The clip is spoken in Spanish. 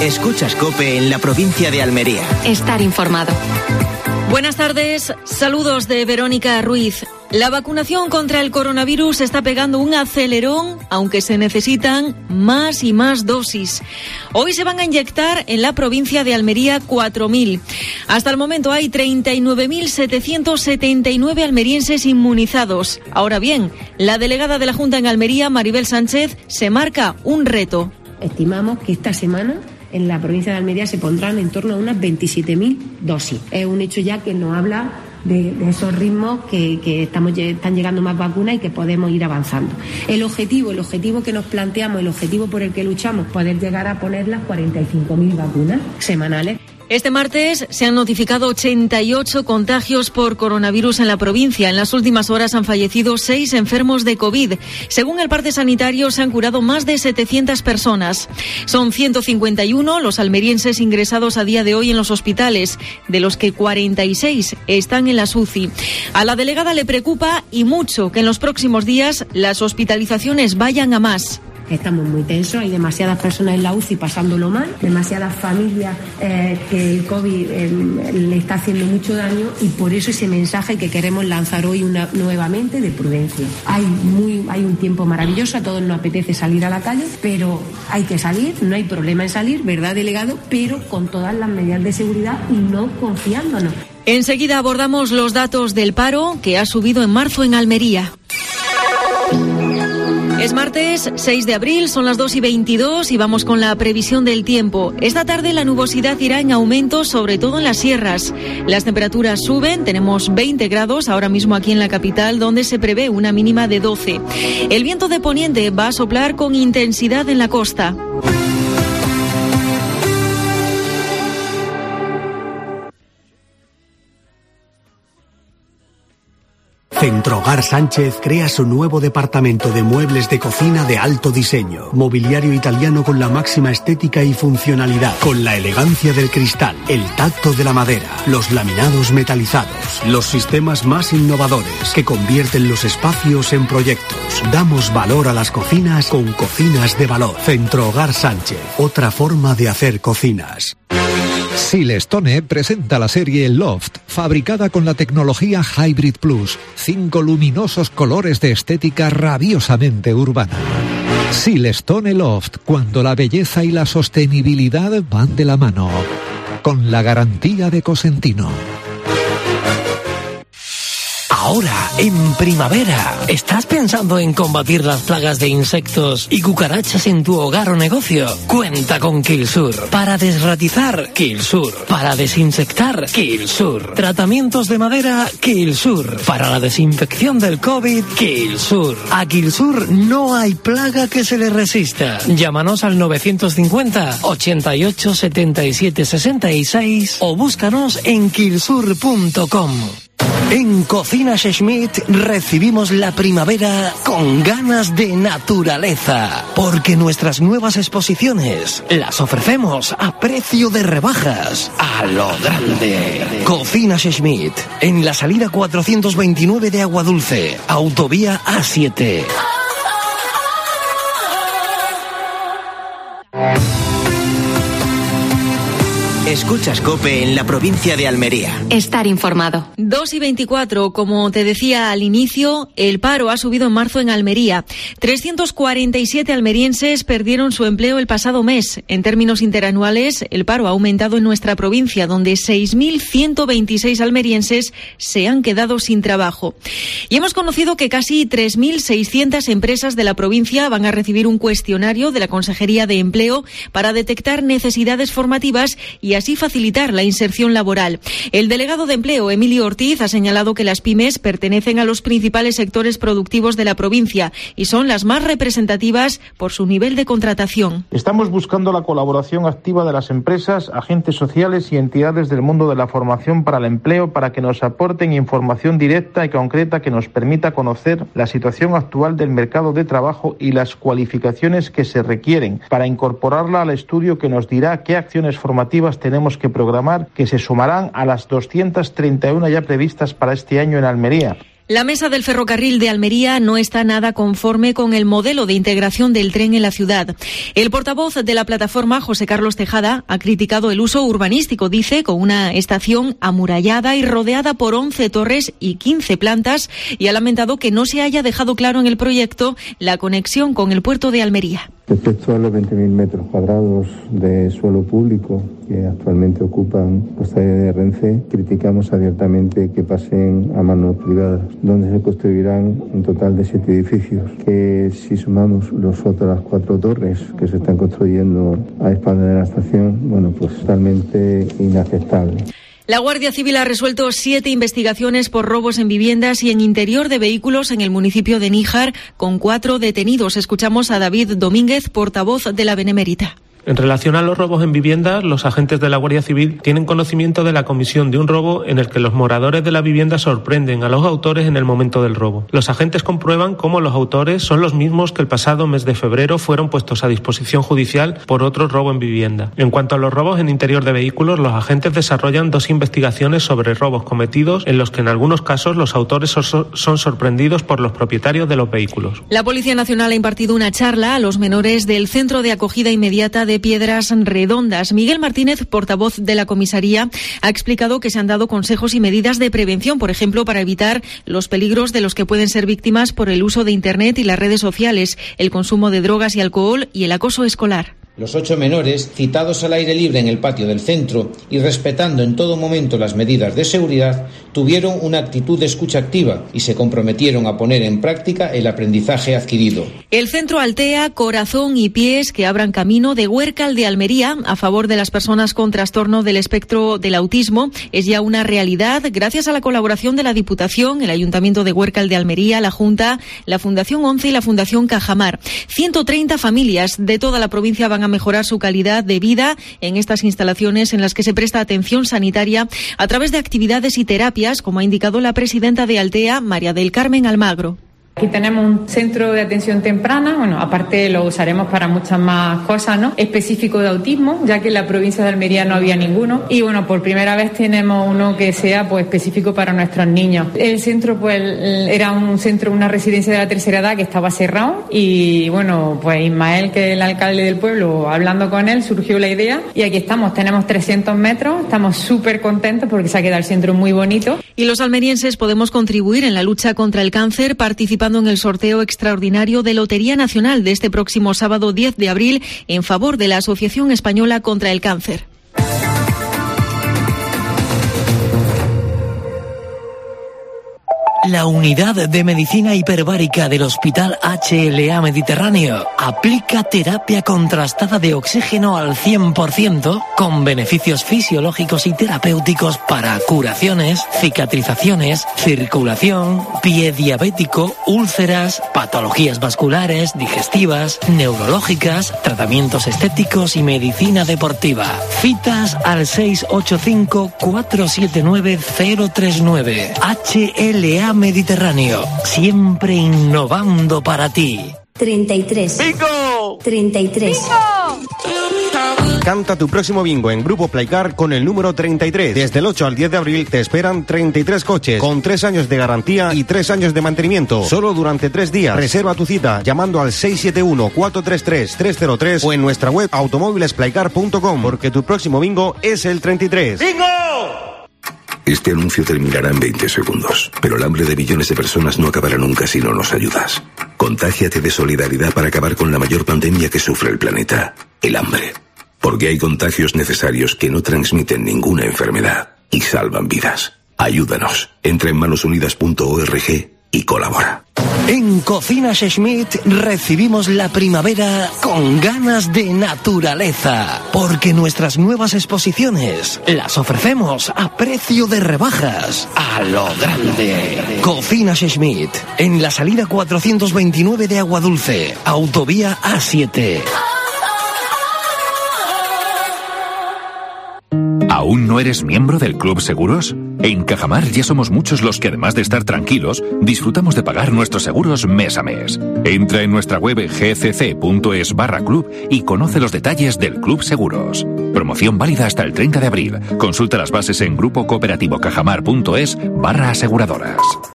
Escuchas COPE en la provincia de Almería. Estar informado. Buenas tardes, saludos de Verónica Ruiz. La vacunación contra el coronavirus está pegando un acelerón, aunque se necesitan más y más dosis. Hoy se van a inyectar en la provincia de Almería 4.000. Hasta el momento hay 39.779 almerienses inmunizados. Ahora bien, la delegada de la Junta en Almería, Maribel Sánchez, se marca un reto. Estimamos que esta semana en la provincia de Almería se pondrán en torno a unas 27.000 dosis. Es un hecho ya que nos habla de esos ritmos que están llegando más vacunas y que podemos ir avanzando. El objetivo que nos planteamos, el objetivo por el que luchamos, poder llegar a poner las 45.000 vacunas semanales. Este martes se han notificado 88 contagios por coronavirus en la provincia. En las últimas horas han fallecido 6 enfermos de COVID. Según el parte sanitario, se han curado más de 700 personas. Son 151 los almerienses ingresados a día de hoy en los hospitales, de los que 46 están en las UCI. A la delegada le preocupa y mucho que en los próximos días las hospitalizaciones vayan a más. Estamos muy tensos, hay demasiadas personas en la UCI pasándolo mal, demasiadas familias que el COVID le está haciendo mucho daño, y por eso ese mensaje que queremos lanzar hoy nuevamente de prudencia. Hay un tiempo maravilloso, a todos nos apetece salir a la calle, pero hay que salir, no hay problema en salir, ¿verdad, delegado? Pero con todas las medidas de seguridad y no confiándonos. Enseguida abordamos los datos del paro, que ha subido en marzo en Almería. Es martes 6 de abril, son las 2:22 y vamos con la previsión del tiempo. Esta tarde la nubosidad irá en aumento, sobre todo en las sierras. Las temperaturas suben, tenemos 20 grados ahora mismo aquí en la capital, donde se prevé una mínima de 12. El viento de poniente va a soplar con intensidad en la costa. Centrohogar Sánchez crea su nuevo departamento de muebles de cocina de alto diseño, mobiliario italiano con la máxima estética y funcionalidad, con la elegancia del cristal, el tacto de la madera, los laminados metalizados, los sistemas más innovadores que convierten los espacios en proyectos. Damos valor a las cocinas con cocinas de valor. Centrohogar Sánchez, otra forma de hacer cocinas. Silestone presenta la serie Loft, fabricada con la tecnología Hybrid Plus, 5 luminosos colores de estética rabiosamente urbana. Silestone Loft, cuando la belleza y la sostenibilidad van de la mano, con la garantía de Cosentino. Ahora, en primavera, ¿estás pensando en combatir las plagas de insectos y cucarachas en tu hogar o negocio? Cuenta con Kilsur. Para desratizar, Kilsur. Para desinsectar, Kilsur. Tratamientos de madera, Kilsur. Para la desinfección del COVID, Kilsur. A Kilsur no hay plaga que se le resista. Llámanos al 950 88 77 66 o búscanos en kilsur.com. En Cocinas Schmidt recibimos la primavera con ganas de naturaleza, porque nuestras nuevas exposiciones las ofrecemos a precio de rebajas, a lo grande. Cocinas Schmidt, en la salida 429 de Aguadulce, autovía A7. Escuchas COPE en la provincia de Almería. Estar informado. 2:24, como te decía al inicio, el paro ha subido en marzo en Almería. 347 almerienses perdieron su empleo el pasado mes. En términos interanuales, el paro ha aumentado en nuestra provincia, donde 6.126 almerienses se han quedado sin trabajo. Y hemos conocido que casi 3.600 empresas de la provincia van a recibir un cuestionario de la Consejería de Empleo para detectar necesidades formativas y así facilitar la inserción laboral. El delegado de Empleo, Emilio Ortiz, ha señalado que las pymes pertenecen a los principales sectores productivos de la provincia y son las más representativas por su nivel de contratación. Estamos buscando la colaboración activa de las empresas, agentes sociales y entidades del mundo de la formación para el empleo para que nos aporten información directa y concreta que nos permita conocer la situación actual del mercado de trabajo y las cualificaciones que se requieren para incorporarla al estudio que nos dirá qué acciones formativas tenemos que programar, que se sumarán a las 231 ya previstas para este año en Almería. La mesa del ferrocarril de Almería no está nada conforme con el modelo de integración del tren en la ciudad. El portavoz de la plataforma, José Carlos Tejada, ha criticado el uso urbanístico, dice, con una estación amurallada y rodeada por 11 torres y 15 plantas, y ha lamentado que no se haya dejado claro en el proyecto la conexión con el puerto de Almería. Respecto a los 20.000 metros cuadrados de suelo público que actualmente ocupan los talleres de Renfe, criticamos abiertamente que pasen a manos privadas, donde se construirán un total de 7 edificios, que si sumamos las otras 4 torres que se están construyendo a espaldas de la estación, bueno, pues totalmente inaceptable. La Guardia Civil ha resuelto 7 investigaciones por robos en viviendas y en interior de vehículos en el municipio de Níjar, con 4 detenidos. Escuchamos a David Domínguez, portavoz de la Benemérita. En relación a los robos en viviendas, los agentes de la Guardia Civil tienen conocimiento de la comisión de un robo en el que los moradores de la vivienda sorprenden a los autores en el momento del robo. Los agentes comprueban cómo los autores son los mismos que el pasado mes de febrero fueron puestos a disposición judicial por otro robo en vivienda. En cuanto a los robos en interior de vehículos, los agentes desarrollan 2 investigaciones sobre robos cometidos en los que en algunos casos los autores son sorprendidos por los propietarios de los vehículos. La Policía Nacional ha impartido una charla a los menores del Centro de Acogida Inmediata de Piedras Redondas. Miguel Martínez, portavoz de la comisaría, ha explicado que se han dado consejos y medidas de prevención, por ejemplo, para evitar los peligros de los que pueden ser víctimas por el uso de Internet y las redes sociales, el consumo de drogas y alcohol y el acoso escolar. Los 8 menores, citados al aire libre en el patio del centro y respetando en todo momento las medidas de seguridad, tuvieron una actitud de escucha activa y se comprometieron a poner en práctica el aprendizaje adquirido. El Centro Altea, Corazón y Pies que abran camino de Huércal de Almería a favor de las personas con trastorno del espectro del autismo es ya una realidad gracias a la colaboración de la Diputación, el Ayuntamiento de Huércal de Almería, la Junta, la Fundación 11 y la Fundación Cajamar. 130 familias de toda la provincia van a mejorar su calidad de vida en estas instalaciones en las que se presta atención sanitaria a través de actividades y terapias, como ha indicado la presidenta de Altea, María del Carmen Almagro. Aquí tenemos un centro de atención temprana, bueno, aparte lo usaremos para muchas más cosas, ¿no? Específico de autismo, ya que en la provincia de Almería no había ninguno. Y bueno, por primera vez tenemos uno que sea pues específico para nuestros niños. El centro pues era un centro, una residencia de la tercera edad que estaba cerrado y bueno, pues Ismael, que es el alcalde del pueblo, hablando con él, surgió la idea y aquí estamos, tenemos 300 metros, estamos súper contentos porque se ha quedado el centro muy bonito. Y los almerienses podemos contribuir en la lucha contra el cáncer participando en el sorteo extraordinario de Lotería Nacional de este próximo sábado 10 de abril en favor de la Asociación Española contra el Cáncer. La unidad de medicina hiperbárica del Hospital HLA Mediterráneo aplica terapia contrastada de oxígeno al 100% con beneficios fisiológicos y terapéuticos para curaciones, cicatrizaciones, circulación, pie diabético, úlceras, patologías vasculares, digestivas, neurológicas, tratamientos estéticos y medicina deportiva. Citas al 685-479-039. HLA Mediterráneo, siempre innovando para ti. 33. ¡Bingo! 33. ¡Bingo! Canta tu próximo bingo en Grupo Playcar con el número 33. Desde el 8 al 10 de abril te esperan 33 coches con 3 años de garantía y 3 años de mantenimiento. Solo durante 3 días. Reserva tu cita llamando al 671-433-303 o en nuestra web automóvilesplaycar.com, porque tu próximo bingo es el 33. ¡Bingo! Este anuncio terminará en 20 segundos, pero el hambre de millones de personas no acabará nunca si no nos ayudas. Contágiate de solidaridad para acabar con la mayor pandemia que sufre el planeta, el hambre. Porque hay contagios necesarios que no transmiten ninguna enfermedad y salvan vidas. Ayúdanos. Entra en manosunidas.org y colabora. En Cocinas Schmidt recibimos la primavera con ganas de naturaleza, porque nuestras nuevas exposiciones las ofrecemos a precio de rebajas, a lo grande. Cocinas Schmidt, en la salida 429 de Aguadulce, autovía A7. ¿Aún no eres miembro del Club Seguros? En Cajamar ya somos muchos los que, además de estar tranquilos, disfrutamos de pagar nuestros seguros mes a mes. Entra en nuestra web gcc.es/club y conoce los detalles del Club Seguros. Promoción válida hasta el 30 de abril. Consulta las bases en grupocooperativo cajamar.es/aseguradoras.